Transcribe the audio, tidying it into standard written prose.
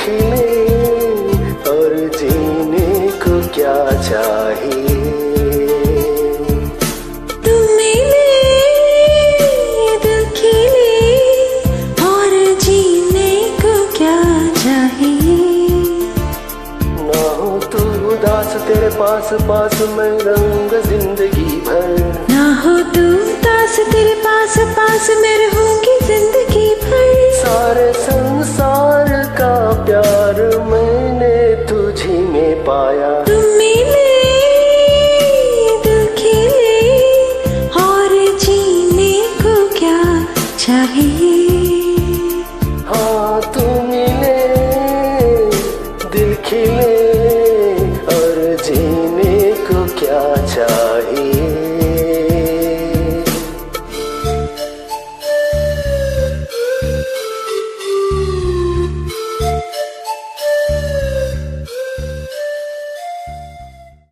खिले और जीने को क्या चाहिए। तुम मिले दिल खिले और जीने को क्या चाहिए। ना हो तू उदास तेरे पास पास मैं रहूंगा जिंदगी भर। ना हो तू उदास तेरे पास पास मैं रहूंगी जिंदगी